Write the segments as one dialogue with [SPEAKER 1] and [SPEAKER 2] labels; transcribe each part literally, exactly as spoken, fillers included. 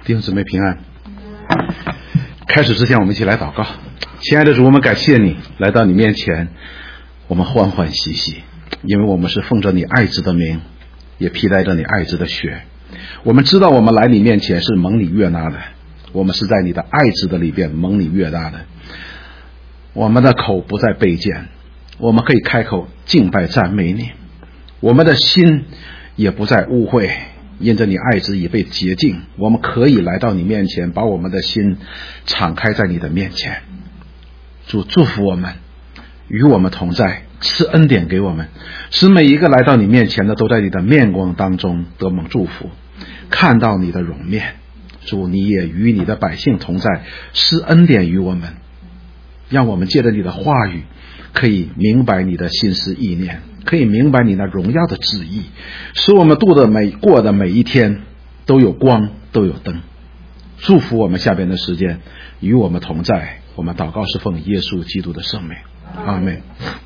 [SPEAKER 1] 弟兄姊妹平安。开始之前我们一起来祷告。亲爱的主，我们感谢你来到你面前，我们欢欢喜喜，因为我们是奉着你爱子的名，也披戴着你爱子的血。我们知道我们来你面前是蒙你悦纳的，我们是在你的爱子的里边蒙你悦纳的。我们的口不再卑贱，我们可以开口敬拜赞美你，我们的心也不再污秽，因着你爱子已被洁净，我们可以来到你面前，把我们的心敞开在你的面前。主祝福我们，与我们同在，赐恩典给我们，使每一个来到你面前的都在你的面光当中得蒙祝福，看到你的容面。主，你也与你的百姓同在，施恩典于我们，让我们借着你的话语可以明白你的心思意念，可以明白你那荣耀的旨意，使我们度的每过的每一天都有光，都有灯。祝福我们下边的时间，与我们同在。我们祷告是奉耶稣基督的圣名，阿们。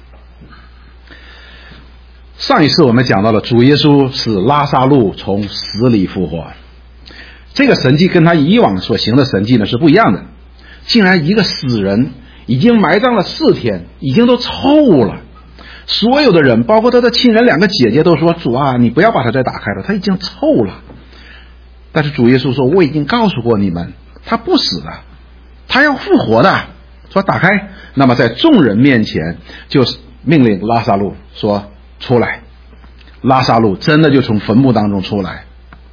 [SPEAKER 1] 上一次我们讲到了主耶稣使拉撒路从死里复活，这个神迹跟他以往所行的神迹呢是不一样的。竟然一个死人已经埋葬了四天，已经都臭了，所有的人包括他的亲人两个姐姐都说，主啊，你不要把它再打开了，他已经臭了。但是主耶稣说，我已经告诉过你们，他不死的，他要复活的，说打开。那么在众人面前就是命令拉撒路说出来，拉撒路真的就从坟墓当中出来，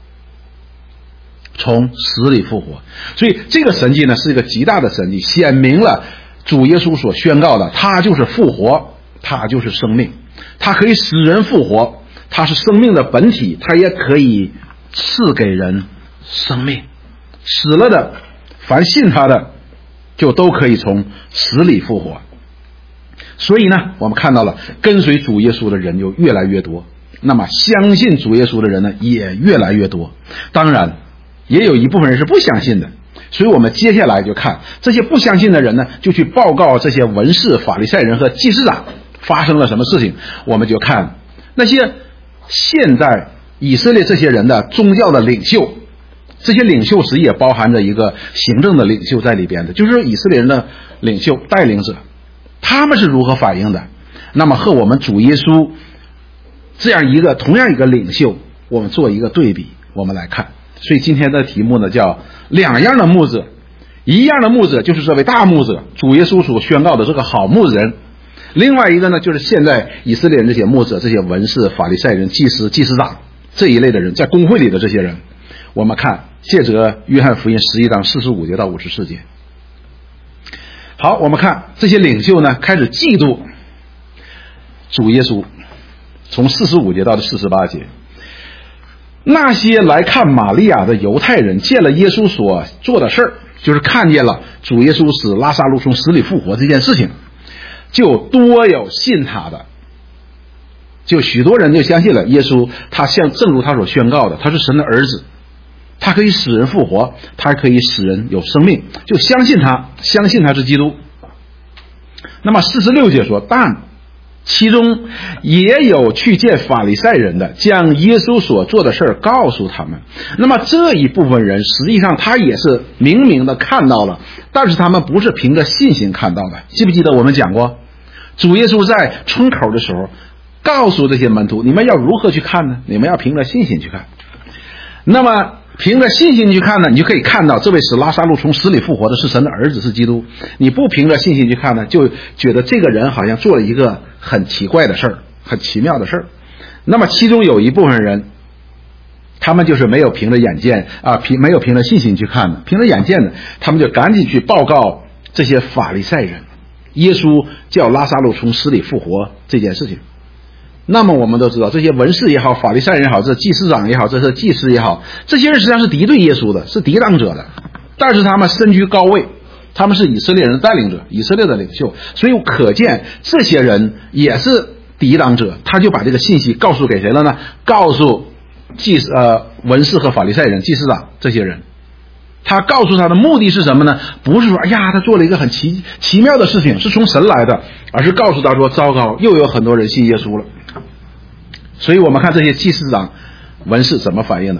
[SPEAKER 1] 从死里复活。所以这个神迹呢是一个极大的神迹，显明了主耶稣所宣告的，他就是复活，他就是生命，他可以使人复活，他是生命的本体，他也可以赐给人生命。死了的凡信他的就都可以从死里复活。所以呢我们看到了跟随主耶稣的人就越来越多，那么相信主耶稣的人呢也越来越多。当然也有一部分人是不相信的，所以我们接下来就看这些不相信的人呢，就去报告这些文士、法利赛人和祭司长发生了什么事情。我们就看那些现在以色列这些人的宗教的领袖，这些领袖实也包含着一个行政的领袖在里边的，就是以色列人的领袖带领者，他们是如何反应的。那么和我们主耶稣这样一个同样一个领袖，我们做一个对比，我们来看。所以今天的题目呢叫两样的牧者。一样的牧者就是这位大牧者，主耶稣所宣告的这个好牧人。另外一个呢就是现在以色列人这些牧者，这些文士、法利赛人、祭司、祭司长这一类的人，在公会里的这些人。我们看借着约翰福音十一章四十五节到五十四节。好，我们看这些领袖呢开始嫉妒主耶稣，从四十五节到四十八节。那些来看玛利亚的犹太人见了耶稣所做的事儿，就是看见了主耶稣使拉撒路从死里复活这件事情，就多有信他的，就许多人就相信了耶稣，他像正如他所宣告的，他是神的儿子，他可以使人复活，他可以使人有生命，就相信他，相信他是基督。那么四十六节说，但其中也有去见法利赛人的，将耶稣所做的事儿告诉他们。那么这一部分人实际上他也是明明的看到了，但是他们不是凭着信心看到的。记不记得我们讲过，主耶稣在村口的时候告诉这些门徒，你们要如何去看呢？你们要凭着信心去看。那么凭着信心去看呢，你就可以看到这位使拉撒路从死里复活的是神的儿子，是基督。你不凭着信心去看呢，就觉得这个人好像做了一个很奇怪的事儿，很奇妙的事儿。那么其中有一部分人，他们就是没有凭着眼见啊，凭没有凭着信心去看的，凭着眼见的，他们就赶紧去报告这些法利赛人，耶稣叫拉撒路从死里复活这件事情。那么我们都知道，这些文士也好，法利赛人也好，这祭司长也好，这是祭司也好，这些人实际上是敌对耶稣的，是抵挡者的，但是他们身居高位，他们是以色列人的带领者，以色列的领袖，所以可见这些人也是抵挡者。他就把这个信息告诉给谁了呢？告诉祭司呃文士和法利赛人、祭司长这些人。他告诉他的目的是什么呢？不是说哎呀他做了一个很奇奇妙的事情，是从神来的，而是告诉他说糟糕，又有很多人信耶稣了。所以我们看这些祭司长、文士怎么反应的。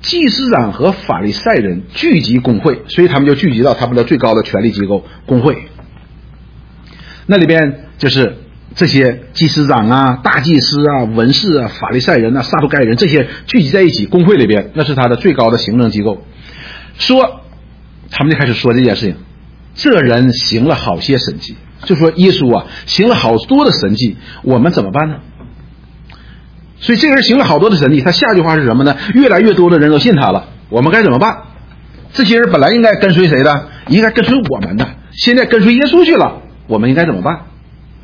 [SPEAKER 1] 祭司长和法利赛人聚集公会，所以他们就聚集到他们的最高的权力机构公会。那里边就是这些祭司长啊、大祭司啊、文士啊、法利赛人啊、撒都该人，这些聚集在一起公会里边，那是他的最高的行政机构。说他们就开始说这件事情，这人行了好些神迹，就说耶稣啊行了好多的神迹，我们怎么办呢？所以这个人行了好多的神迹，他下句话是什么呢？越来越多的人都信他了，我们该怎么办？这些人本来应该跟随谁的？应该跟随我们的，现在跟随耶稣去了，我们应该怎么办？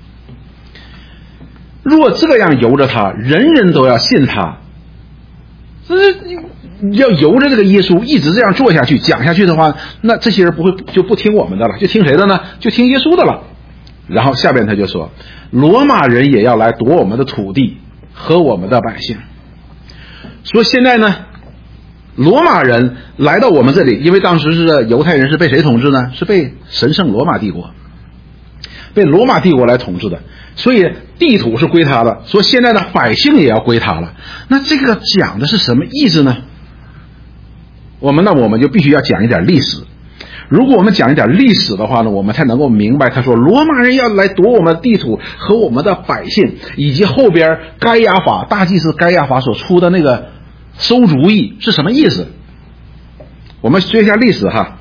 [SPEAKER 1] 若这样由着他，人人都要信他，这要由着这个耶稣一直这样做下去讲下去的话，那这些人不会就不听我们的了，就听谁的呢？就听耶稣的了。然后下边他就说，罗马人也要来夺我们的土地和我们的百姓。说现在呢，罗马人来到我们这里，因为当时是犹太人是被谁统治呢？是被神圣罗马帝国，被罗马帝国来统治的，所以地土是归他的。说现在呢，百姓也要归他了。那这个讲的是什么意思呢？我们那我们就必须要讲一点历史。如果我们讲一点历史的话呢，我们才能够明白他说罗马人要来夺我们的地土和我们的百姓，以及后边该亚法大祭司该亚法所出的那个馊主意是什么意思。我们学一下历史哈。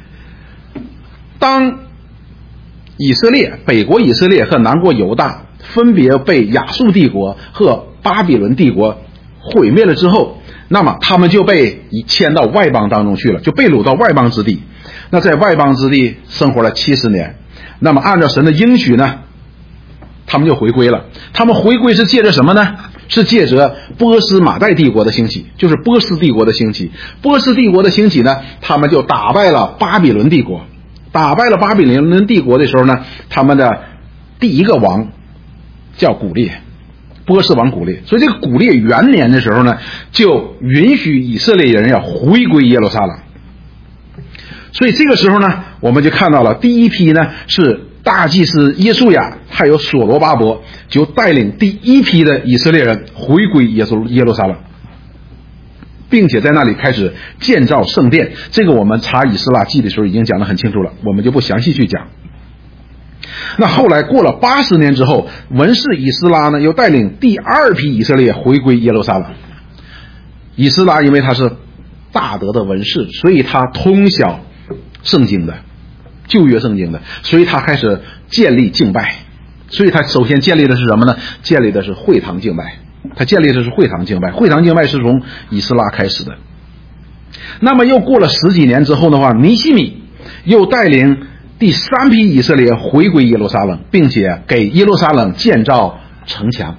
[SPEAKER 1] 当以色列北国以色列和南国犹大分别被亚述帝国和巴比伦帝国毁灭了之后，那么他们就被迁到外邦当中去了，就被掳到外邦之地。那在外邦之地生活了七十年，那么按照神的应许呢，他们就回归了。他们回归是借着什么呢？是借着波斯马代帝国的兴起，就是波斯帝国的兴起。波斯帝国的兴起呢，他们就打败了巴比伦帝国。打败了巴比伦帝国的时候呢，他们的第一个王叫古列，波斯王古列。所以这个古列元年的时候呢，就允许以色列人要回归耶路撒冷。所以这个时候呢，我们就看到了第一批呢是大祭司耶稣亚还有所罗巴伯，就带领第一批的以色列人回归耶稣耶路撒冷，并且在那里开始建造圣殿。这个我们查以斯拉记的时候已经讲得很清楚了，我们就不详细去讲。那后来过了八十年之后，文士以斯拉呢又带领第二批以色列回归耶路撒冷。以斯拉因为他是大德的文士，所以他通晓圣经的旧约圣经的，所以他开始建立敬拜。所以他首先建立的是什么呢？建立的是会堂敬拜。他建立的是会堂敬拜，会堂敬拜是从以斯拉开始的。那么又过了十几年之后的话，尼希米又带领第三批以色列回归耶路撒冷，并且给耶路撒冷建造城墙。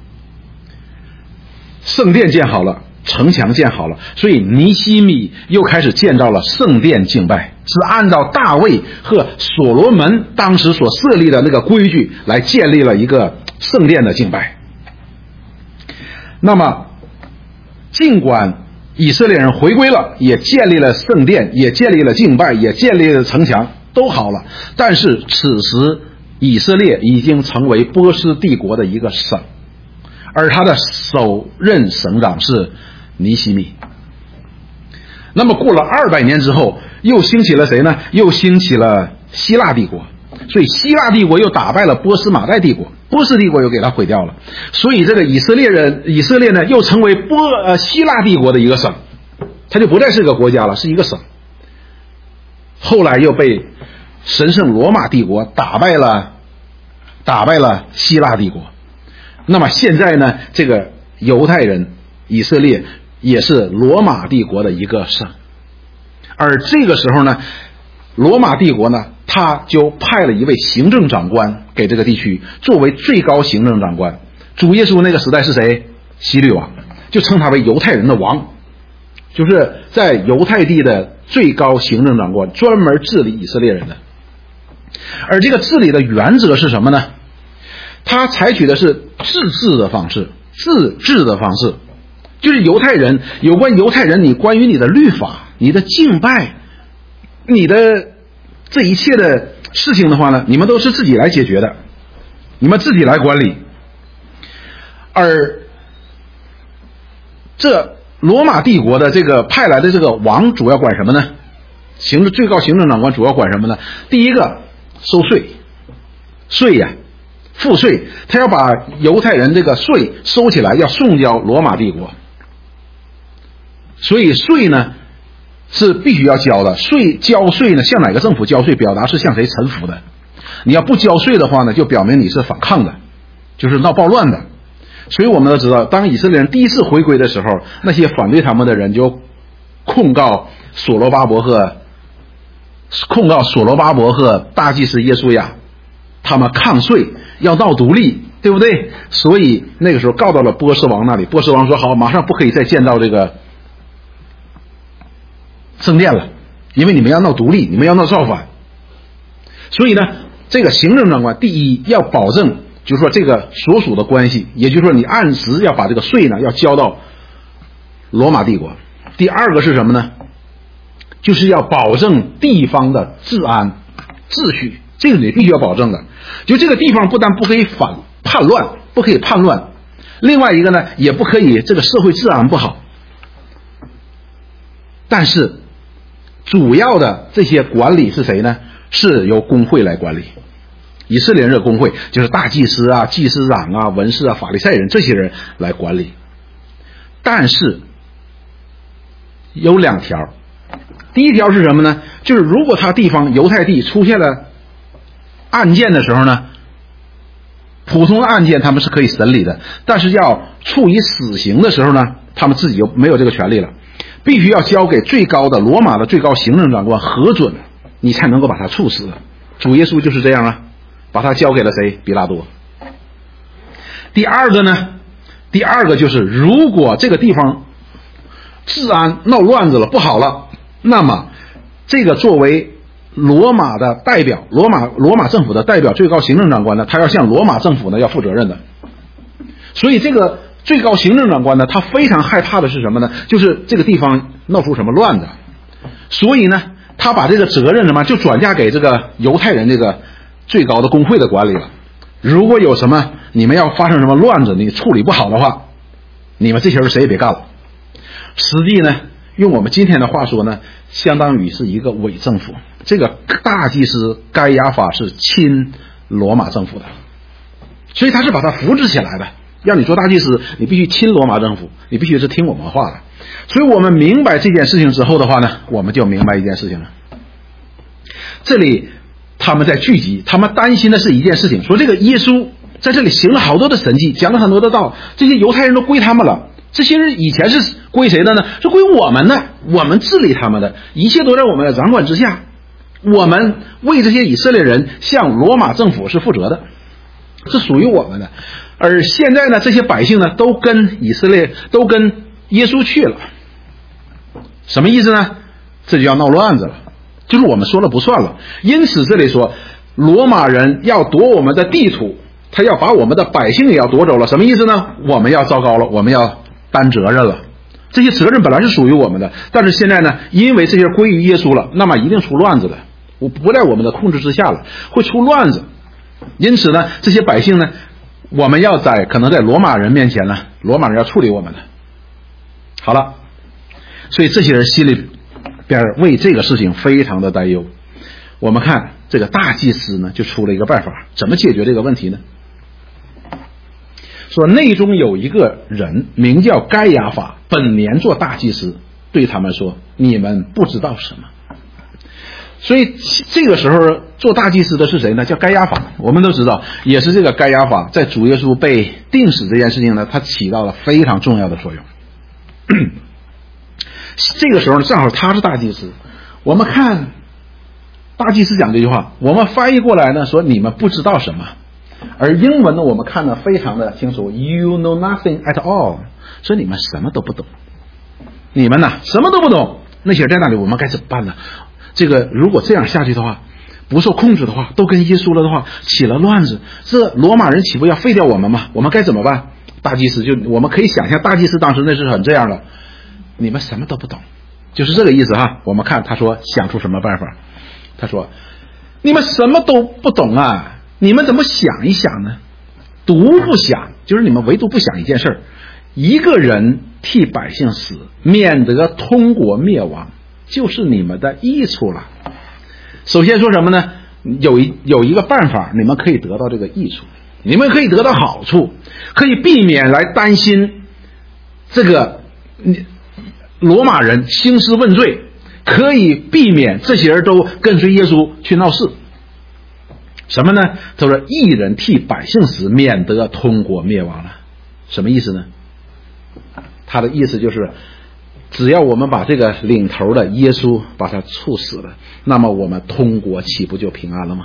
[SPEAKER 1] 圣殿建好了，城墙建好了，所以尼希米又开始建造了圣殿敬拜，是按照大卫和所罗门当时所设立的那个规矩来建立了一个圣殿的敬拜。那么尽管以色列人回归了，也建立了圣殿，也建立了敬拜，也建立了城墙，都好了，但是此时以色列已经成为波斯帝国的一个省，而他的首任省长是尼希米。那么过了二百年之后，又兴起了谁呢？又兴起了希腊帝国。所以希腊帝国又打败了波斯马代帝国，波斯帝国又给他毁掉了。所以这个以色列人以色列呢又成为波呃希腊帝国的一个省，它就不再是个国家了，是一个省。后来又被神圣罗马帝国打败了打败了希腊帝国。那么现在呢，这个犹太人以色列也是罗马帝国的一个省。而这个时候呢，罗马帝国呢他就派了一位行政长官给这个地区，作为最高行政长官。主耶稣那个时代是谁？希律王，就称他为犹太人的王，就是在犹太地的最高行政长官，专门治理以色列人的。而这个治理的原则是什么呢？他采取的是自治的方式，自治的方式，就是犹太人有关犹太人，你关于你的律法、你的敬拜、你的这一切的事情的话呢，你们都是自己来解决的，你们自己来管理。而这罗马帝国的这个派来的这个王主要管什么呢？行政最高行政长官主要管什么呢？第一个收税，税呀、啊，赋税，他要把犹太人这个税收起来，要送交罗马帝国。所以税呢是必须要交的，税交税呢向哪个政府交税，表达是向谁臣服的。你要不交税的话呢，就表明你是反抗的，就是闹暴乱的。所以我们都知道，当以色列人第一次回归的时候，那些反对他们的人就控告所罗巴伯和控告所罗巴伯和大祭司耶稣亚，他们抗税要闹独立，对不对？所以那个时候告到了波斯王那里，波斯王说好，马上不可以再建造这个圣殿了，因为你们要闹独立，你们要闹造反。所以呢，这个行政长官第一要保证，就是说这个所属的关系，也就是说你按时要把这个税呢要交到罗马帝国。第二个是什么呢？就是要保证地方的治安秩序，这个你必须要保证的。就这个地方不但不可以反叛乱，不可以叛乱，另外一个呢，也不可以这个社会治安不好。但是主要的这些管理是谁呢？是由公会来管理。以色列人的公会就是大祭司啊、祭司长啊、文士啊、法利赛人这些人来管理。但是有两条，第一条是什么呢？就是如果他地方犹太地出现了案件的时候呢，普通的案件他们是可以审理的，但是要处以死刑的时候呢，他们自己就没有这个权利了，必须要交给最高的罗马的最高行政长官核准，你才能够把他处死。主耶稣就是这样啊，把他交给了谁？比拉多。第二个呢，第二个就是如果这个地方治安闹乱子了，不好了，那么这个作为罗马的代表，罗马罗马政府的代表最高行政长官呢，他要向罗马政府呢要负责任的。所以这个最高行政长官呢，他非常害怕的是什么呢？就是这个地方闹出什么乱子。所以呢，他把这个责任什么就转嫁给这个犹太人这个最高的公会的管理了。如果有什么你们要发生什么乱子，你处理不好的话，你们这些人谁也别干了。实际呢，用我们今天的话说呢，相当于是一个伪政府。这个大祭司该亚法是亲罗马政府的，所以他是把他扶持起来的。让你做大祭司，你必须亲罗马政府，你必须是听我们话的。所以我们明白这件事情之后的话呢，我们就明白一件事情了。这里他们在聚集，他们担心的是一件事情，说这个耶稣在这里行了好多的神迹，讲了很多的道，这些犹太人都归他们了。这些人以前是归谁的呢？是归我们的，我们治理他们的，一切都在我们的掌管之下。我们为这些以色列人向罗马政府是负责的，是属于我们的。而现在呢，这些百姓呢都跟以色列都跟耶稣去了，什么意思呢？这就要闹乱子了，就是我们说了不算了。因此这里说罗马人要夺我们的地土，他要把我们的百姓也要夺走了，什么意思呢？我们要糟糕了，我们要担责任了。这些责任本来是属于我们的，但是现在呢，因为这些归于耶稣了，那么一定出乱子的，我不在我们的控制之下了，会出乱子。因此呢，这些百姓呢，我们要在可能在罗马人面前呢，罗马人要处理我们的。好了，所以这些人心里边为这个事情非常的担忧。我们看这个大祭司呢，就出了一个办法，怎么解决这个问题呢？说内中有一个人名叫该亚法，本年做大祭司，对他们说：你们不知道什么。所以这个时候做大祭司的是谁呢？叫该亚法。我们都知道，也是这个该亚法在主耶稣被钉死这件事情呢，他起到了非常重要的作用。这个时候呢，正好他是大祭司。我们看大祭司讲这句话，我们翻译过来呢，说你们不知道什么。而英文呢，我们看得非常的清楚 ，You know nothing at all， 说你们什么都不懂，你们呢什么都不懂。那些人在那里，我们该怎么办呢？这个如果这样下去的话，不受控制的话，都跟耶稣了的话，起了乱子，这罗马人岂不要废掉我们吗？我们该怎么办？大祭司就我们可以想象，大祭司当时那是很这样的，你们什么都不懂，就是这个意思哈。我们看他说想出什么办法，他说你们什么都不懂啊，你们怎么想一想呢？独不想，就是你们唯独不想一件事儿， 一个人替百姓死，免得通国灭亡，就是你们的益处了。首先说什么呢？有一有一个办法，你们可以得到这个益处，你们可以得到好处，可以避免来担心这个罗马人兴师问罪，可以避免这些人都跟随耶稣去闹事。什么呢？他说一人替百姓死，免得通国灭亡了。什么意思呢？他的意思就是只要我们把这个领头的耶稣把他处死了，那么我们通国岂不就平安了吗？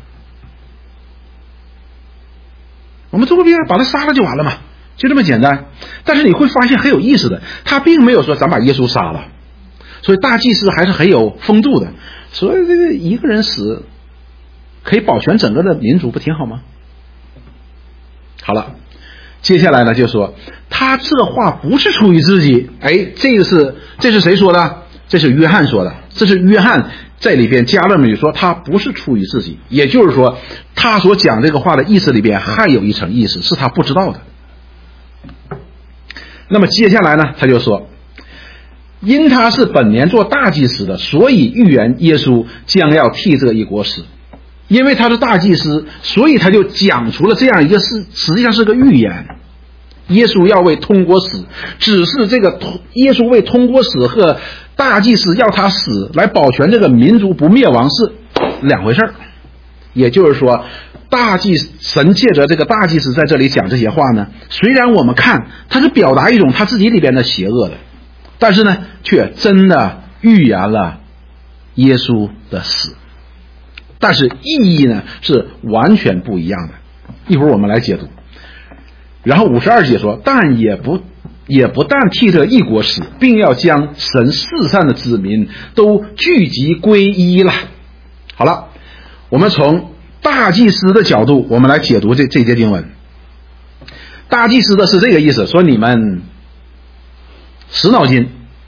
[SPEAKER 1] 我们通过别人把他杀了就完了嘛，就这么简单。但是你会发现很有意思的，他并没有说咱把耶稣杀了，所以大祭司还是很有风度的。所以这个一个人死可以保全整个的民族，不挺好吗？好了，接下来呢就说他这话不是出于自己。哎，这个是这是谁说的？这是约翰说的。这是约翰在里边加了语说他不是出于自己，也就是说他所讲这个话的意思里边还有一层意思是他不知道的。那么接下来呢他就说，因他是本年做大祭司的，所以预言耶稣将要替这一国死。因为他是大祭司，所以他就讲出了这样一个事，实际上是个预言。耶稣要为通国死，只是这个耶稣为通国死和大祭司要他死来保全这个民族不灭亡是两回事儿。也就是说，大祭神借着这个大祭司在这里讲这些话呢，虽然我们看他是表达一种他自己里边的邪恶的，但是呢却真的预言了耶稣的死。但是意义呢是完全不一样的，一会儿我们来解读。然后五十二节说，但也不也不但替这一国死，并要将神四散的子民都聚集归一了。好了，我们从大祭司的角度我们来解读这这节经文。大祭司的是这个意思，说你们死脑筋，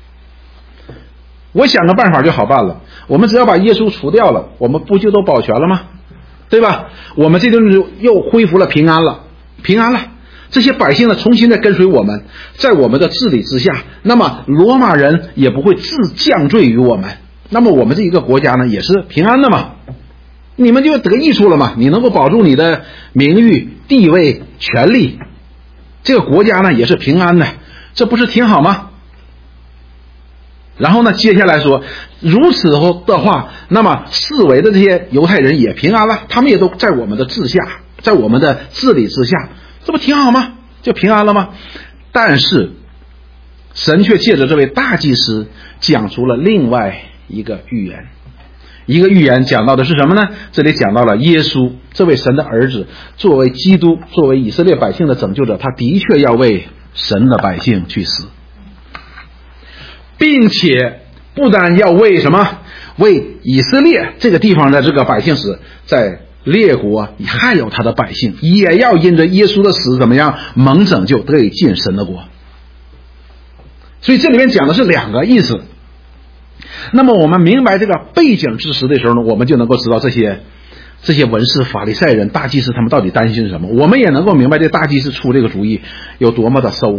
[SPEAKER 1] 我想个办法就好办了，我们只要把耶稣除掉了，我们不就都保全了吗？对吧？我们这就又恢复了平安了，平安了。这些百姓呢重新的跟随我们，在我们的治理之下，那么罗马人也不会自降罪于我们，那么我们这一个国家呢也是平安的嘛，你们就得益处了嘛，你能够保住你的名誉、地位、权利，这个国家呢也是平安的，这不是挺好吗？然后呢接下来说，如此的话，那么四围的这些犹太人也平安了，他们也都在我们的治下，在我们的治理之下，这不挺好吗？就平安了吗？但是神却借着这位大祭司讲出了另外一个预言。一个预言讲到的是什么呢？这里讲到了耶稣这位神的儿子，作为基督，作为以色列百姓的拯救者，他的确要为神的百姓去死，并且不但要为什么？为以色列这个地方的这个百姓死，在列国还有他的百姓也要因着耶稣的死怎么样蒙拯救，得以进神的国。所以这里面讲的是两个意思。那么我们明白这个背景知识的时候呢，我们就能够知道这些这些文士、法利赛人、大祭司他们到底担心什么，我们也能够明白这大祭司出这个主意有多么的馊。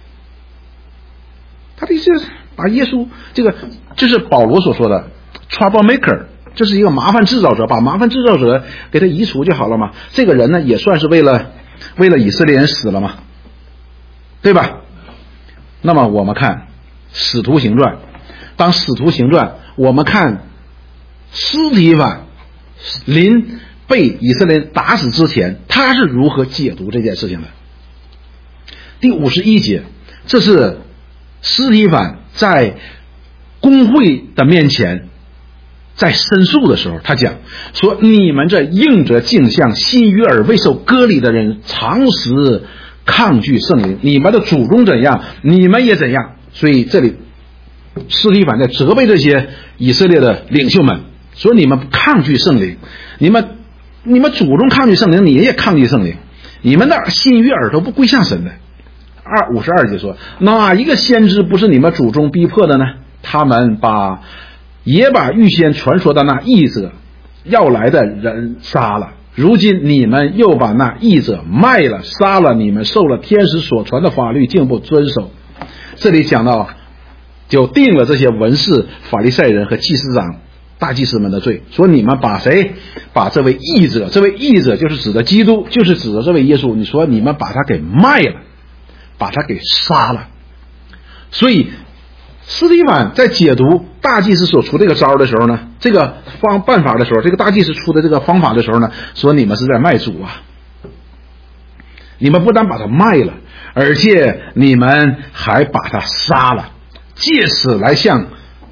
[SPEAKER 1] 他的意思是把耶稣这个，这是保罗所说的 troublemaker， 这是一个麻烦制造者，把麻烦制造者给他移除就好了嘛。这个人呢也算是为了为了以色列人死了嘛，对吧？那么我们看使徒行传，当使徒行传我们看司提反临被以色列人打死之前，他是如何解读这件事情的。第五十一节，这是司提反在公会的面前在申诉的时候，他讲说，你们这应着镜像信于而未受割礼的人，常时抗拒圣灵，你们的祖宗怎样，你们也怎样。所以这里司提反在责备这些以色列的领袖们，说你们抗拒圣灵，你们你们祖宗抗拒圣灵，你也抗拒圣灵，你们的心与耳都不归向神的。二五十二节说，哪一个先知不是你们祖宗逼迫的呢？他们把也把预先传说的那译者要来的人杀了， 如今你们又把那义者卖了，杀了，你们受了天使所传的法律，竟不遵守。这里讲到就定了这些文士、法利赛人和祭司长、大祭司们的罪，说你们把谁？把这位义者，这位义者就是指的基督，就是指的这位耶稣，你说你们把他给卖了，把他给杀了。所以司提反在解读大祭司所出这个招的时候呢，这个方办法的时候，这个大祭司出的这个方法的时候呢，说你们是在卖主啊！你们不但把他卖了，而且你们还把他杀了，借此来向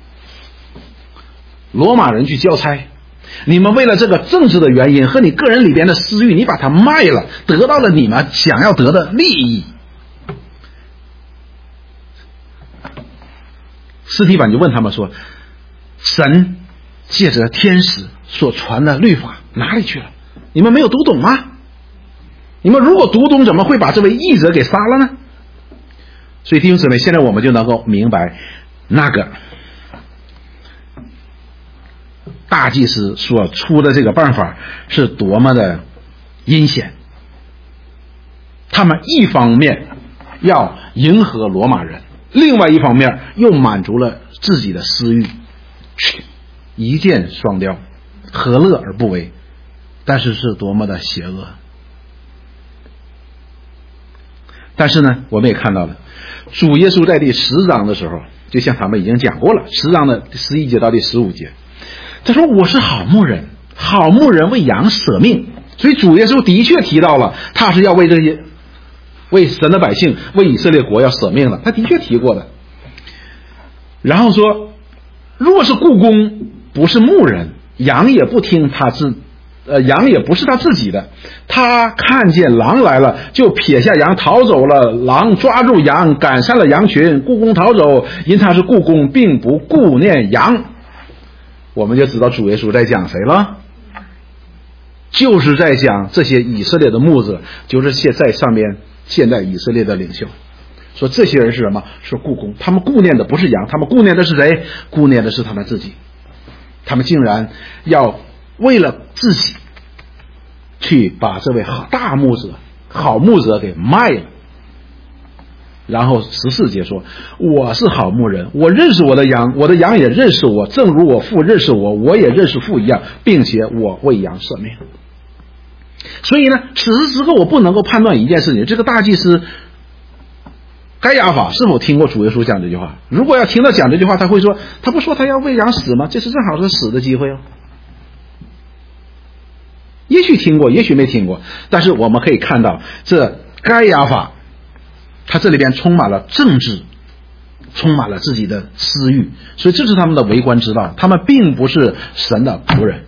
[SPEAKER 1] 罗马人去交差。你们为了这个政治的原因和你个人里边的私欲，你把他卖了，得到了你们想要得的利益。司提反就问他们说，神借着天使所传的律法哪里去了？你们没有读懂吗？你们如果读懂，怎么会把这位义者给杀了呢？所以弟兄姊妹，现在我们就能够明白那个大祭司所出的这个办法是多么的阴险。他们一方面要迎合罗马人，另外一方面又满足了自己的私欲，一箭双雕，何乐而不为？但是是多么的邪恶。但是呢，我们也看到了，主耶稣在第十章的时候，就像他们已经讲过了，十章的十一节到第十五节，他说我是好牧人，好牧人为羊舍命。所以主耶稣的确提到了他是要为这些为神的百姓，为以色列国要舍命的，他的确提过的。然后说，若是雇工不是牧人，羊也不听他自呃，羊也不是他自己的，他看见狼来了，就撇下羊逃走了，狼抓住羊，赶散了羊群，雇工逃走，因他是雇工，并不顾念羊。我们就知道主耶稣在讲谁了，就是在讲这些以色列的牧者，就是现在上面现在以色列的领袖，说这些人是什么？是雇工，他们顾念的不是羊，他们顾念的是谁？顾念的是他们自己。他们竟然要为了自己去把这位大牧者、好牧者给卖了。然后十四节说，我是好牧人，我认识我的羊，我的羊也认识我，正如我父认识我，我也认识父一样，并且我为羊舍命。所以呢，此时此刻我不能够判断一件事情，这个大祭司该亚法是否听过主耶稣讲这句话？如果要听到讲这句话，他会说，他不说他要为羊死吗？这是正好是死的机会哦。也许听过，也许没听过，但是我们可以看到，这该亚法他这里边充满了政治，充满了自己的私欲，所以这是他们的为官之道，他们并不是神的仆人。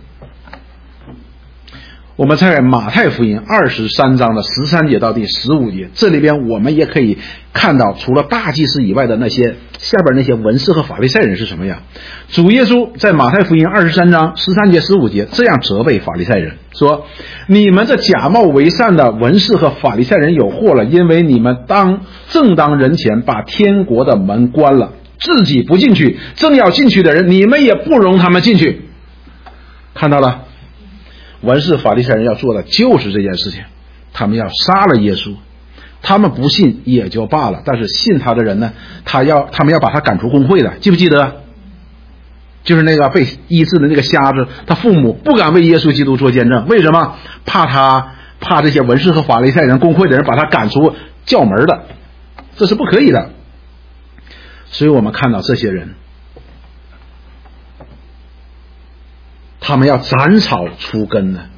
[SPEAKER 1] 我们在马太福音二十三章的十三节到第十五节，这里边我们也可以看到，除了大祭司以外的那些下边那些文士和法利赛人是什么样。主耶稣在马太福音二十三章十三节十五节这样责备法利赛人，说：你们这假冒为善的文士和法利赛人有祸了，因为你们当正当人前把天国的门关了，自己不进去，正要进去的人你们也不容他们进去。看到了，文士法利赛人要做的就是这件事情，他们要杀了耶稣，他们不信也就罢了，但是信他的人呢，他要他们要把他赶出公会的，记不记得？就是那个被医治的那个瞎子，他父母不敢为耶稣基督做见证，为什么？怕他怕这些文士和法利赛人公会的人把他赶出教门的，这是不可以的。所以我们看到这些人，他们要斩草除根呢。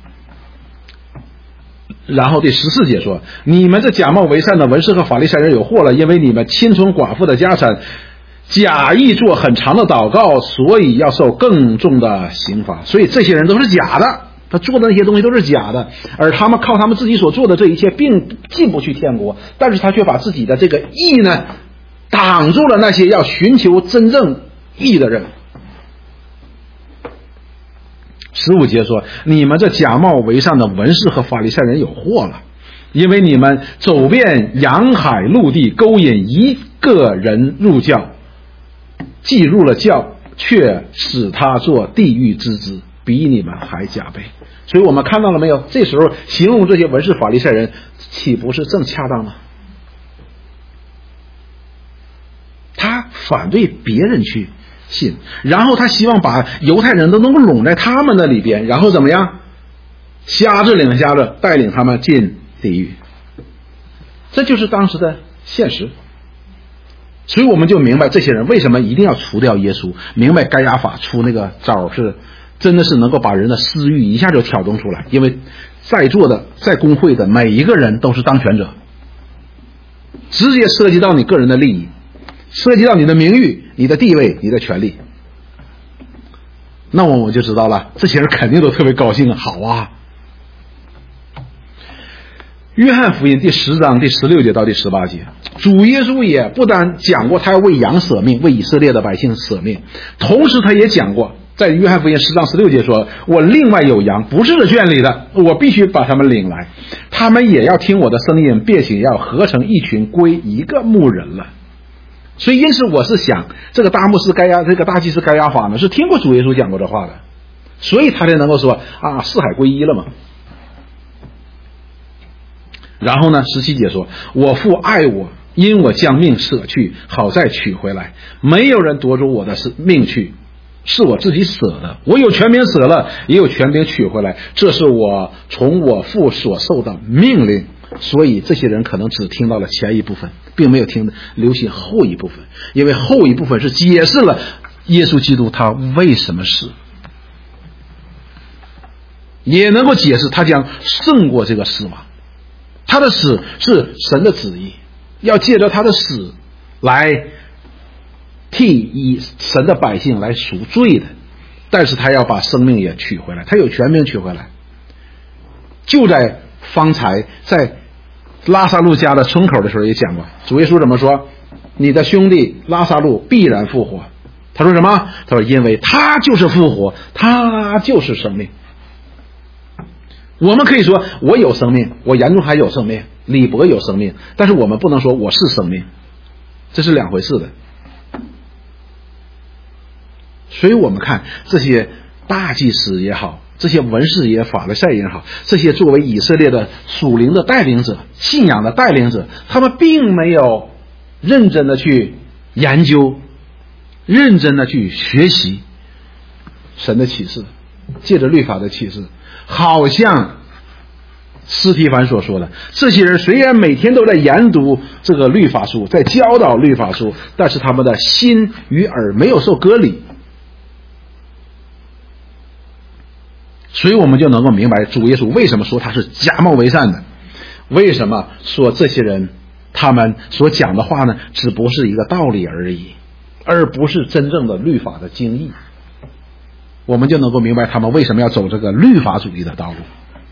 [SPEAKER 1] 然后第十四节说，你们这假冒为善的文士和法利赛人有祸了，因为你们侵存寡妇的家产，假意做很长的祷告，所以要受更重的刑罚。所以这些人都是假的，他做的那些东西都是假的，而他们靠他们自己所做的这一切并进不去天国，但是他却把自己的这个义呢挡住了那些要寻求真正义的人。十五节说，你们这假冒为善的文士和法利赛人有祸了，因为你们走遍洋海陆地，勾引一个人入教，既入了教，却使他做地狱之子， 比你们还加倍。所以我们看到了没有？这时候形容这些文士法利赛人，岂不是正恰当吗？他反对别人去信，然后他希望把犹太人都能够拢在他们的里边，然后怎么样？瞎子领瞎子，带领他们进地狱。这就是当时的现实。所以我们就明白这些人为什么一定要除掉耶稣，明白该亚法出那个招是真的是能够把人的私欲一下就挑动出来，因为在座的在公会的每一个人都是当权者，直接涉及到你个人的利益，涉及到你的名誉、你的地位、你的权利。那我们就知道了，这些人肯定都特别高兴啊，好啊。约翰福音第十章第十六节到第十八节，主耶稣也不单讲过他要为羊舍命，为以色列的百姓舍命，同时他也讲过，在约翰福音十章十六节说，我另外有羊不是这圈里的，我必须把他们领来，他们也要听我的声音，并且要合成一群归一个牧人了。所以因此我是想，这个大牧师该亚这个大祭司该亚法呢是听过主耶稣讲过这话的，所以他才能够说啊，四海归一了嘛。然后呢，十七节说，我父爱我，因我将命舍去，好再取回来，没有人夺走我的命去，是我自己舍的，我有权柄舍了，也有权柄取回来，这是我从我父所受的命令。所以这些人可能只听到了前一部分，并没有听留心后一部分，因为后一部分是解释了耶稣基督他为什么死，也能够解释他将胜过这个死亡。他的死是神的旨意，要借着他的死来替以神的百姓来赎罪的，但是他要把生命也取回来，他有权柄取回来。就在方才在拉撒路家的村口的时候也讲过，主耶稣怎么说？你的兄弟拉撒路必然复活。他说什么？他说因为他就是复活，他就是生命。我们可以说我有生命，我严重还有生命，李博有生命，但是我们不能说我是生命，这是两回事的。所以我们看这些大祭司也好，这些文士也法利赛人也好，这些作为以色列的属灵的带领者、信仰的带领者，他们并没有认真的去研究，认真的去学习神的启示，借着律法的启示，好像司提反所说的，这些人虽然每天都在研读这个律法书，在教导律法书，但是他们的心与耳没有受割礼。所以我们就能够明白主耶稣为什么说他是假冒为善的，为什么说这些人他们所讲的话呢，只不是一个道理而已，而不是真正的律法的精义。我们就能够明白他们为什么要走这个律法主义的道路。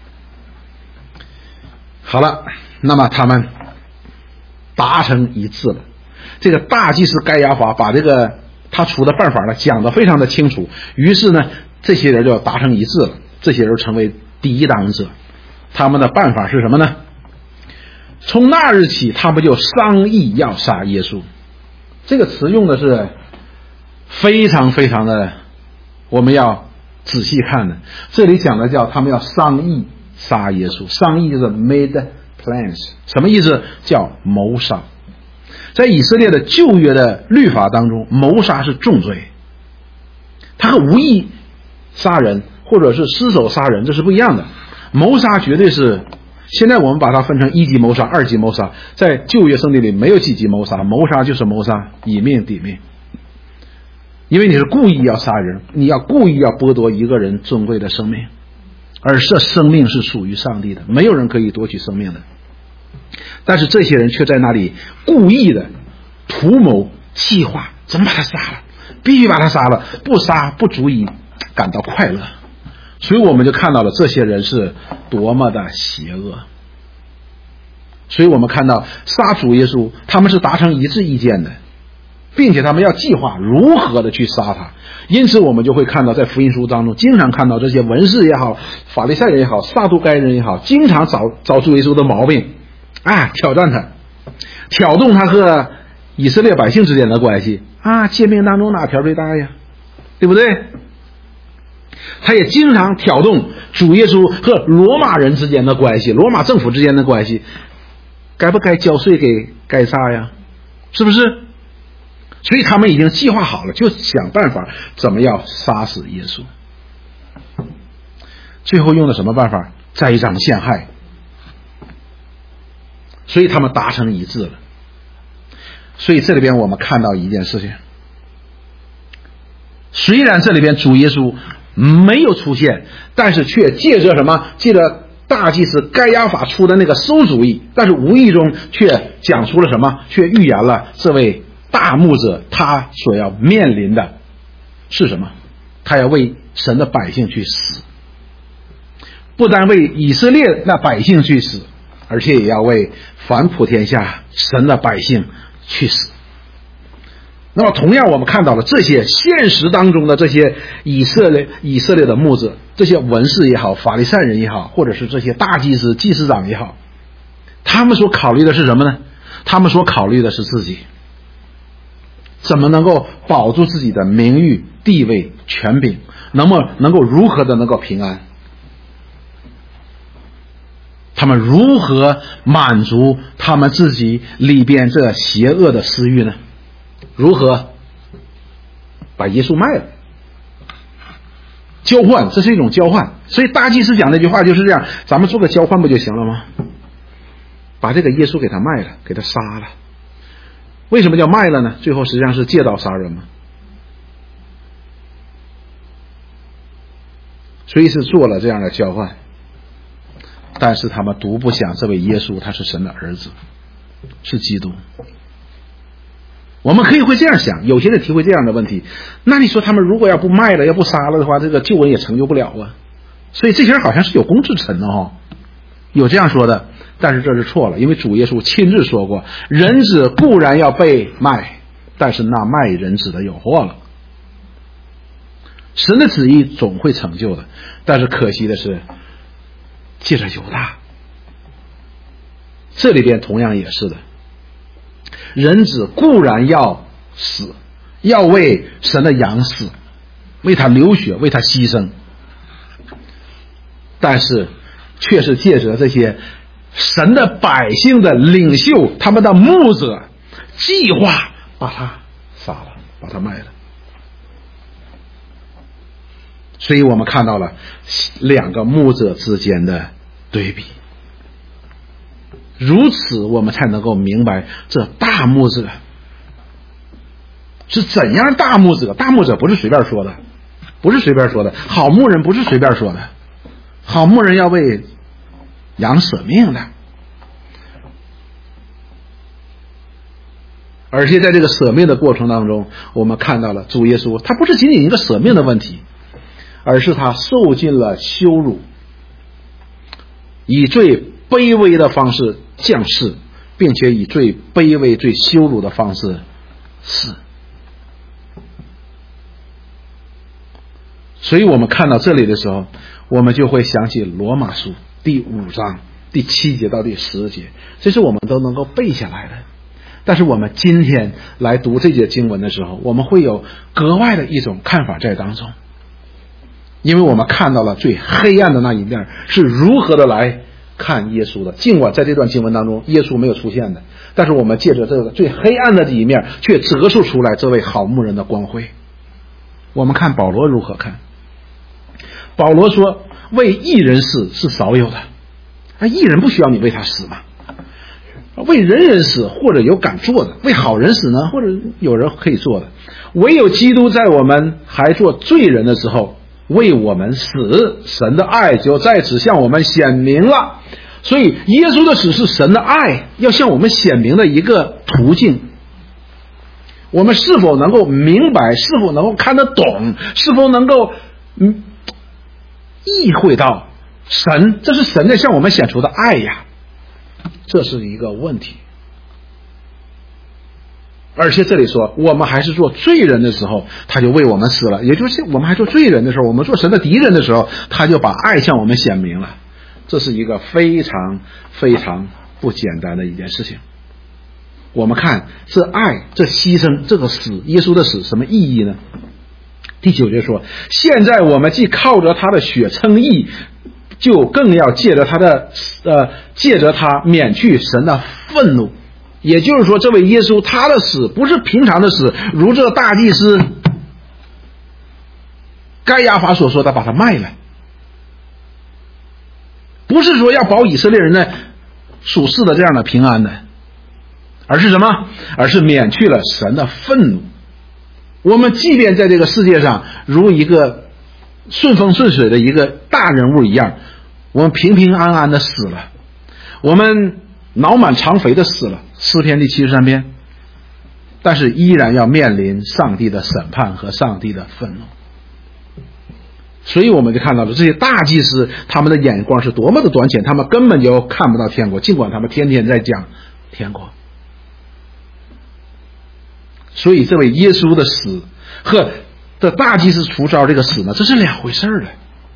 [SPEAKER 1] 好了，那么他们达成一致了。这个大祭司该亚法把这个他出的办法呢讲得非常的清楚，于是呢这些人就达成一致了，这些人成为第一当者。他们的办法是什么呢？从那日起他们就商议要杀耶稣。这个词用的是非常非常的，我们要仔细看的。这里讲的叫他们要商议杀耶稣，商议就是 made plans， 什么意思？叫谋杀。在以色列的旧约的律法当中，谋杀是重罪，他和无意杀人或者是失手杀人这是不一样的。谋杀绝对是，现在我们把它分成一级谋杀、二级谋杀，在旧约圣经里没有几级谋杀，谋杀就是谋杀，以命抵命。因为你是故意要杀人，你要故意要剥夺一个人尊贵的生命，而这生命是属于上帝的，没有人可以夺取生命的。但是这些人却在那里故意的图谋计划，怎么把他杀了，必须把他杀了，不杀不足以感到快乐。所以我们就看到了这些人是多么的邪恶。所以我们看到杀主耶稣，他们是达成一致意见的，并且他们要计划如何的去杀他。因此我们就会看到在福音书当中经常看到这些文士也好，法利赛人也好，撒都该人也好，经常找找主耶稣的毛病啊，挑战他，挑动他和以色列百姓之间的关系啊，诫命当中哪条最大呀，对不对？ 他也经常挑动主耶稣和罗马人之间的关系，罗马政府之间的关系，该不该交税给该撒呀？是不是？所以他们已经计划好了，就想办法怎么样杀死耶稣。最后用的什么办法？栽赃陷害。所以他们达成一致了。所以这里边我们看到一件事情，虽然这里边主耶稣没有出现，但是却借着什么？借着大祭司该亚法出的那个馊主意，但是无意中却讲出了什么？却预言了这位大牧者他所要面临的是什么？他要为神的百姓去死，不单为以色列那百姓去死，而且也要为反普天下神的百姓去死。那么同样我们看到了这些现实当中的这些以色列以色列的牧者，这些文士也好，法利赛人也好，或者是这些大祭司祭司长也好，他们所考虑的是什么呢？他们所考虑的是自己怎么能够保住自己的名誉、地位、权柄，能够能够如何的能够平安，他们如何满足他们自己里边这邪恶的私欲呢？如何把耶稣卖了？交换，这是一种交换。所以大祭司讲那句话就是这样，咱们做个交换不就行了吗？把这个耶稣给他卖了，给他杀了。为什么叫卖了呢？最后实际上是借刀杀人嘛。所以是做了这样的交换，但是他们独不想这位耶稣他是神的儿子，是基督。我们可以会这样想，有些人提会这样的问题，那你说他们如果要不卖了，要不杀了的话，这个救恩也成就不了啊。所以这些人好像是有功之臣的哦，有这样说的，但是这是错了，因为主耶稣亲自说过，人子固然要被卖，但是那卖人子的有祸了。神的旨意总会成就的，但是可惜的是借着犹大，这里边同样也是的，人子固然要死，要为神的羊死，为他流血，为他牺牲，但是却是借着这些神的百姓的领袖，他们的牧者计划把他杀了，把他卖了。所以我们看到了两个牧者之间的对比，如此我们才能够明白这大牧者是怎样大牧者。大牧者不是随便说的，不是随便说的，好牧人不是随便说的，好牧人要为羊舍命的。而且在这个舍命的过程当中，我们看到了主耶稣他不是仅仅一个舍命的问题，而是他受尽了羞辱，以最卑微的方式降世，并且以最卑微最羞辱的方式死。所以我们看到这里的时候，我们就会想起罗马书第五章第七节到第十节，这是我们都能够背下来的。但是我们今天来读这节经文的时候，我们会有格外的一种看法在当中，因为我们看到了最黑暗的那一面是如何的来看耶稣的。尽管在这段经文当中耶稣没有出现的，但是我们借着这个最黑暗的这一面却折射出来这位好牧人的光辉。我们看保罗如何看。保罗说，为义人死是少有的，啊，义人不需要你为他死嘛。为人人死，或者有敢做的；为好人死呢，或者有人可以做的。唯有基督在我们还做罪人的时候为我们死，神的爱就在此向我们显明了。所以耶稣的死是神的爱要向我们显明的一个途径。我们是否能够明白，是否能够看得懂，是否能够嗯意会到神，这是神在向我们显出的爱呀，这是一个问题。而且这里说我们还是做罪人的时候他就为我们死了，也就是我们还做罪人的时候，我们做神的敌人的时候，他就把爱向我们显明了。这是一个非常非常不简单的一件事情。我们看这爱，这牺牲，这个死，耶稣的死什么意义呢？ 第九节说，现在我们既靠着他的血称义，就更要借着他的呃借着他免去神的愤怒。也就是说，这位耶稣他的死不是平常的死，如这大祭司该亚法所说的把他卖了，不是说要保以色列人的属世的这样的平安的，而是什么？而是免去了神的愤怒。我们即便在这个世界上如一个顺风顺水的一个大人物一样，我们平平安安的死了，我们脑满肠肥的死了，诗篇第七十三篇，但是依然要面临上帝的审判和上帝的愤怒。所以我们就看到了这些大祭司，他们的眼光是多么的短浅，他们根本就看不到天国，尽管他们天天在讲天国。所以这位耶稣的死和的大祭司除招这个死呢，这是两回事了。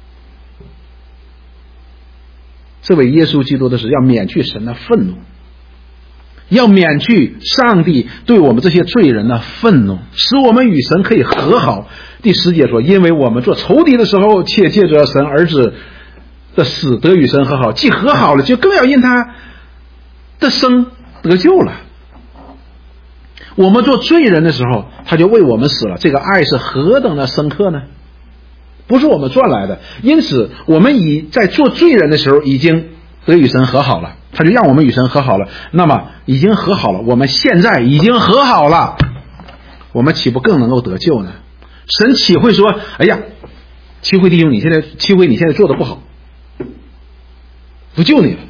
[SPEAKER 1] 这位耶稣基督的死要免去神的愤怒，要免去上帝对我们这些罪人的愤怒，使我们与神可以和好。第十节说，因为我们做仇敌的时候，且借着神儿子的死得与神和好，既和好了，就更要因他的生得救了。我们做罪人的时候，他就为我们死了，这个爱是何等的深刻呢？不是我们赚来的，因此我们已在做罪人的时候已经得与神和好了，他就让我们与神和好了。那么已经和好了，我们现在已经和好了，我们岂不更能够得救呢？神岂会说，哎呀，七惠弟兄，你现在七惠你现在做的不好，不救你了。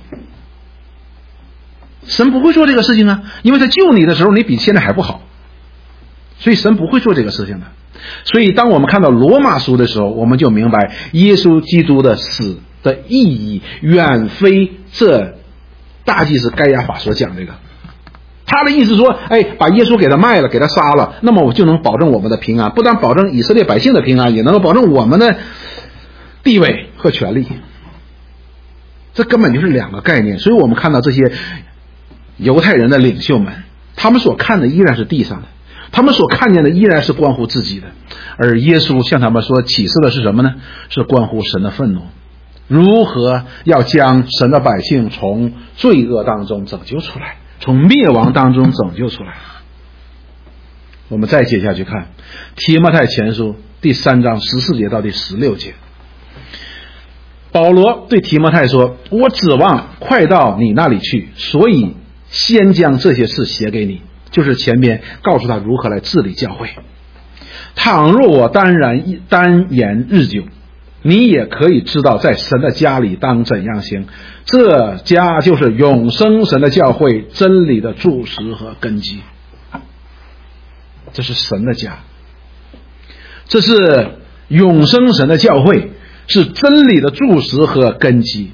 [SPEAKER 1] 神不会做这个事情啊，因为他救你的时候你比现在还不好，所以神不会做这个事情的。所以当我们看到罗马书的时候，我们就明白耶稣基督的死的意义远非这大祭司该亚法所讲这个。他的意思说，哎，把耶稣给他卖了，给他杀了，那么我就能保证我们的平安，不但保证以色列百姓的平安，也能够保证我们的地位和权利。这根本就是两个概念。所以我们看到这些犹太人的领袖们，他们所看的依然是地上的，他们所看见的依然是关乎自己的，而耶稣向他们说启示的是什么呢？是关乎神的愤怒，如何要将神的百姓从罪恶当中拯救出来，从灭亡当中拯救出来。我们再接下去看提摩太前书第三章十四节到第十六节，保罗对提摩太说，我指望快到你那里去，所以先将这些事写给你，就是前边告诉他如何来治理教会。倘若我单然单言日久，你也可以知道在神的家里当怎样行，这家就是永生神的教会，真理的柱石和根基。这是神的家，这是永生神的教会，是真理的柱石和根基。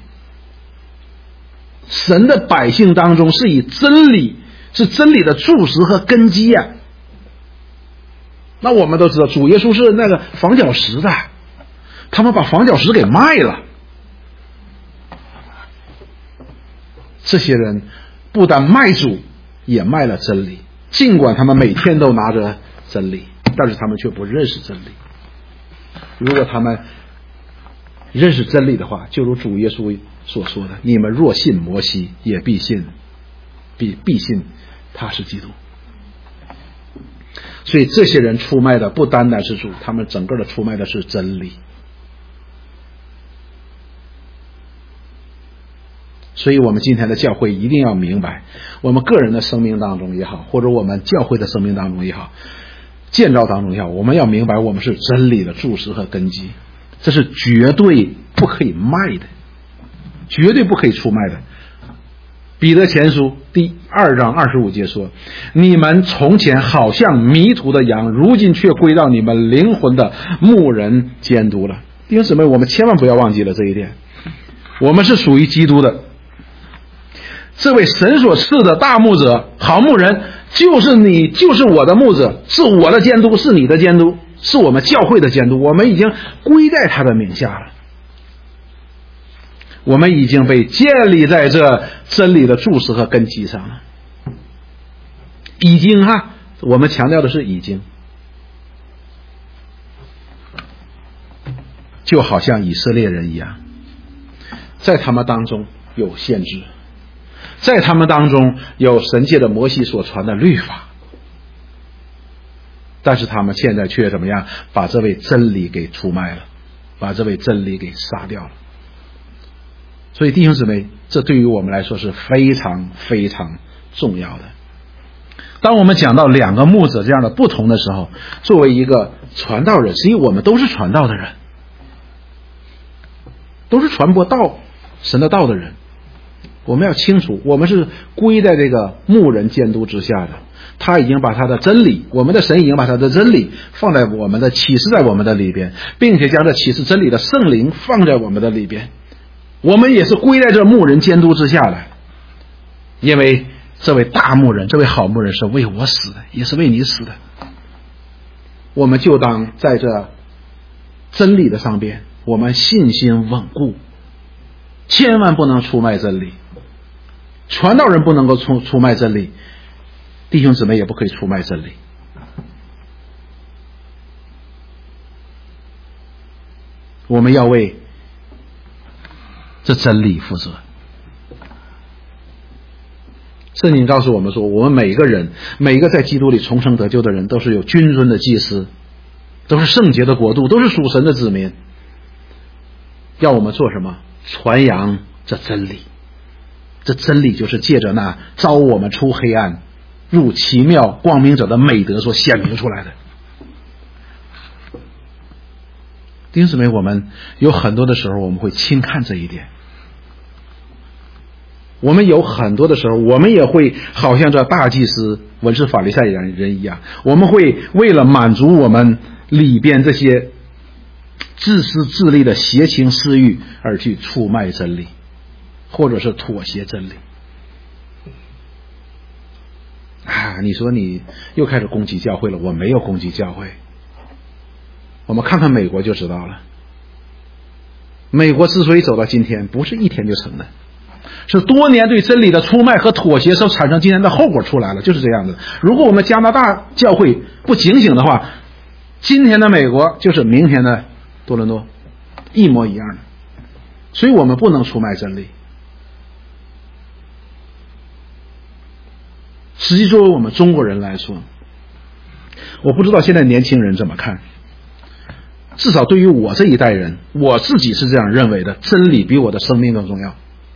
[SPEAKER 1] 神的百姓当中是以真理，是真理的柱石和根基呀、啊。那我们都知道主耶稣是那个房角石的，他们把房角石给卖了。这些人不但卖主，也卖了真理，尽管他们每天都拿着真理，但是他们却不认识真理。如果他们认识真理的话，就如主耶稣所说的，你们若信摩西，也必信必必信他是基督。所以这些人出卖的不单单是主，他们整个的出卖的是真理。所以我们今天的教会一定要明白，我们个人的生命当中也好，或者我们教会的生命当中也好，建造当中也好，我们要明白我们是真理的柱石和根基，这是绝对不可以卖的，绝对不可以出卖的。彼得前书第二章二十五节说，你们从前好像迷途的羊，如今却归到你们灵魂的牧人监督了。弟兄姊妹，我们千万不要忘记了这一点，我们是属于基督的，这位神所赐的大牧者好牧人就是你，就是我的牧者，是我的监督，是你的监督，是我们教会的监督，我们已经归在他的名下了，我们已经被建立在这真理的柱石和根基上了。已经哈，我们强调的是已经。 就好像以色列人一样，在他们当中有限制，在他们当中有神借着摩西所传的律法，但是他们现在却怎么样？把这位真理给出卖了，把这位真理给杀掉了。所以弟兄姊妹，这对于我们来说是非常非常重要的。当我们讲到两个牧者这样的不同的时候，作为一个传道人，实际我们都是传道的人，都是传播道神的道的人。我们要清楚，我们是归在这个牧人监督之下的，他已经把他的真理，我们的神已经把他的真理放在我们的启示在我们的里边，并且将这启示真理的圣灵放在我们的里边。我们也是归在这牧人监督之下的，因为这位大牧人，这位好牧人是为我死的，也是为你死的。我们就当在这真理的上边，我们信心稳固，千万不能出卖真理。传道人不能够出出卖真理，弟兄姊妹也不可以出卖真理。我们要为这真理负责。圣经告诉我们说，我们每个人，每一个在基督里重生得救的人，都是有君尊的祭司，都是圣洁的国度，都是属神的子民。要我们做什么？传扬这真理。这真理就是借着那招我们出黑暗入奇妙光明者的美德所显明出来的。弟兄姊妹，我们有很多的时候我们会轻看这一点，我们有很多的时候我们也会好像这大祭司文士法利赛人人一样，我们会为了满足我们里边这些自私自利的邪情私欲而去出卖真理，或者是妥协真理。啊，你说你又开始攻击教会了，我没有攻击教会。我们看看美国就知道了，美国之所以走到今天，不是一天就成的，是多年对真理的出卖和妥协所产生今天的后果出来了，就是这样子。如果我们加拿大教会不警醒的话，今天的美国就是明天的多伦多，一模一样的。所以我们不能出卖真理。实际作为我们中国人来说，我不知道现在年轻人怎么看，至少对于我这一代人，我自己是这样认为的，真理比我的生命更重要。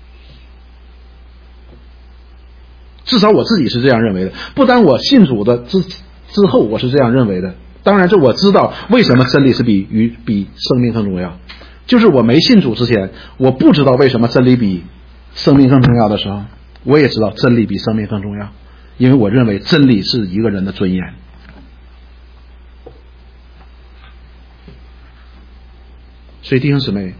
[SPEAKER 1] 至少我自己是这样认为的，不单我信主的之之后我是这样认为的，当然这我知道为什么真理是比与比生命更重要，就是我没信主之前，我不知道为什么真理比生命更重要的时候，我也知道真理比生命更重要，因为我认为真理是一个人的尊严。所以弟兄姊妹，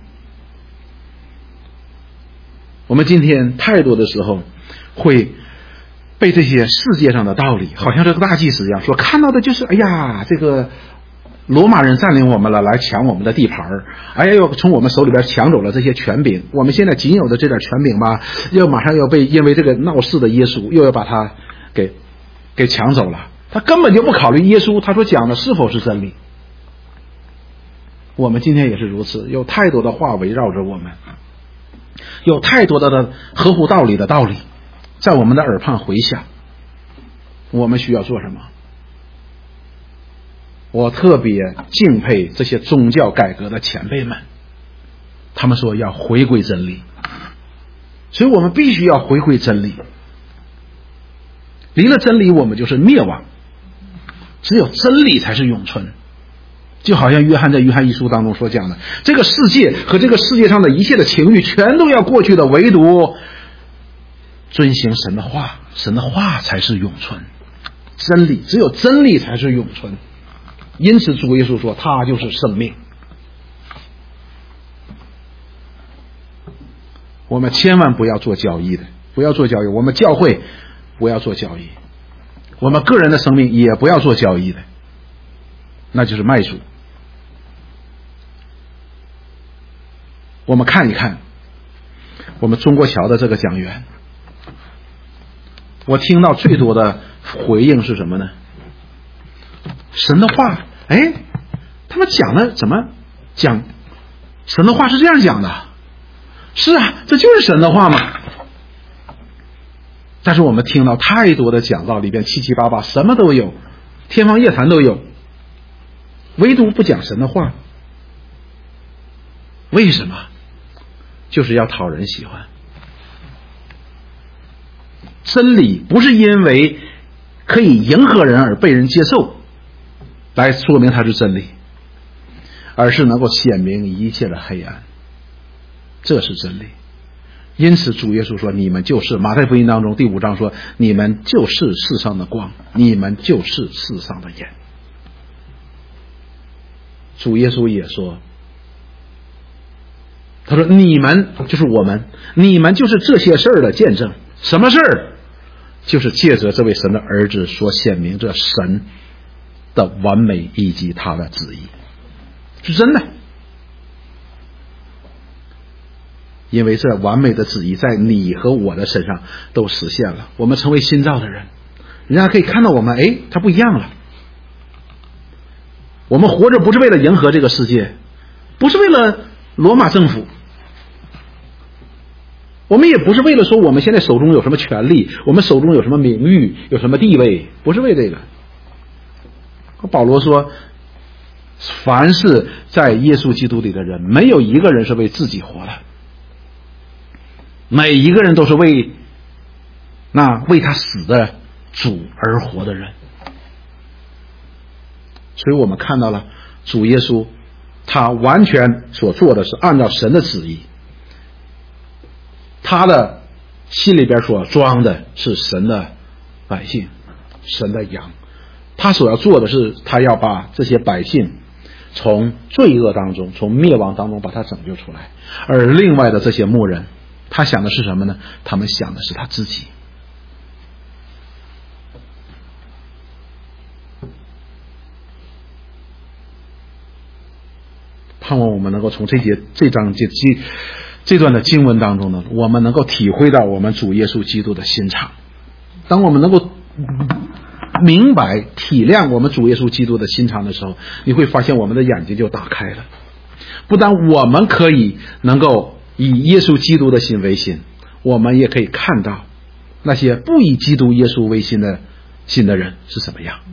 [SPEAKER 1] 我们今天太多的时候会被这些世界上的道理，好像这个大祭司一样，说看到的就是哎呀，这个罗马人占领我们了，来抢我们的地盘，哎呀，又从我们手里边抢走了这些权柄，我们现在仅有的这点权柄吧，又马上要被因为这个闹事的耶稣又要把它给给抢走了。他根本就不考虑耶稣他所讲的是否是真理。我们今天也是如此，有太多的话围绕着我们，有太多的的合乎道理的道理在我们的耳畔回响。我们需要做什么？我特别敬佩这些宗教改革的前辈们，他们说要回归真理，所以我们必须要回归真理。离了真理我们就是灭亡，只有真理才是永存。就好像约翰在约翰一书当中所讲的，这个世界和这个世界上的一切的情欲全都要过去的，唯独遵行神的话，神的话才是永存。真理，只有真理才是永存。因此主耶稣说他就是生命。我们千万不要做交易的，不要做交易，我们教会不要做交易，我们个人的生命也不要做交易的，那就是卖主。我们看一看我们中国桥的这个讲员，我听到最多的回应是什么呢？神的话，哎，他们讲的怎么讲神的话是这样讲的。是啊，这就是神的话嘛。但是我们听到太多的讲道里边七七八八什么都有，天方夜谭都有，唯独不讲神的话。为什么？就是要讨人喜欢。真理不是因为可以迎合人而被人接受来说明它是真理，而是能够显明一切的黑暗，这是真理。因此主耶稣说，你们就是马太福音当中第五章说，你们就是世上的光，你们就是世上的盐。主耶稣也说，他说你们就是我们，你们就是这些事儿的见证。什么事儿？就是借着这位神的儿子所显明着神的完美以及他的旨意，是真的。因为这完美的旨意在你和我的身上都实现了，我们成为新造的人，人家可以看到我们，哎，他不一样了。我们活着不是为了迎合这个世界，不是为了罗马政府，我们也不是为了说我们现在手中有什么权利，我们手中有什么名誉，有什么地位，不是为这个。保罗说，凡是在耶稣基督里的人，没有一个人是为自己活的，每一个人都是为那为他死的主而活的人。所以我们看到了主耶稣他完全所做的是按照神的旨意，他的心里边所装的是神的百姓，神的羊。他所要做的是，他要把这些百姓从罪恶当中，从灭亡当中把他拯救出来。而另外的这些牧人，他想的是什么呢？他们想的是他自己。盼望我们能够从这节这章这这这段的经文当中呢，我们能够体会到我们主耶稣基督的心肠。当我们能够明白体谅我们主耶稣基督的心肠的时候，你会发现我们的眼睛就打开了。不但我们可以能够以耶稣基督的心为心，我们也可以看到那些不以基督耶稣为心的心的人是什么样。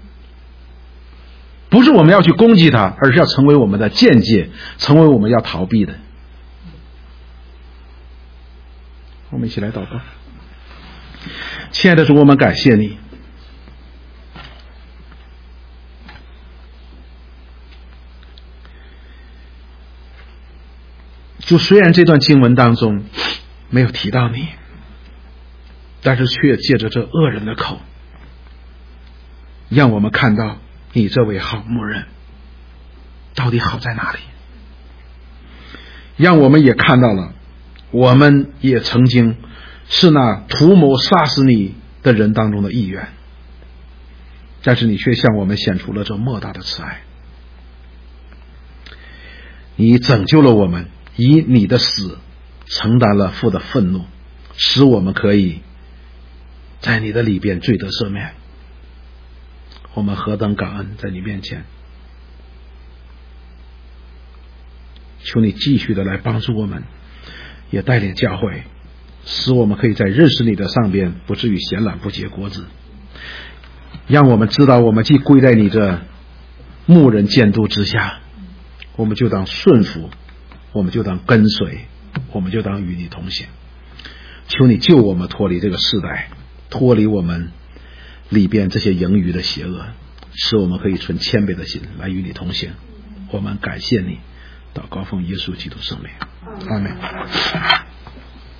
[SPEAKER 1] 不是我们要去攻击他，而是要成为我们的见解，成为我们要逃避的。我们一起来祷告。亲爱的主，我们感谢你，就虽然这段经文当中没有提到你，但是却借着这恶人的口，让我们看到你这位好牧人到底好在哪里，让我们也看到了我们也曾经是那图谋杀死你的人当中的一员，但是你却向我们显出了这莫大的慈爱。你拯救了我们，以你的死承担了父的愤怒，使我们可以在你的里边罪得赦免。我们何等感恩在你面前，求你继续的来帮助我们，也带领教会，使我们可以在认识你的上边不至于闲懒不结果子，让我们知道我们既归在你这牧人监督之下，我们就当顺服，我们就当跟随，我们就当与你同行。求你救我们脱离这个世代，脱离我们里边这些盈余的邪恶，使我们可以存谦卑的心来与你同行。我们感谢你，祷告奉耶稣基督圣名，阿们。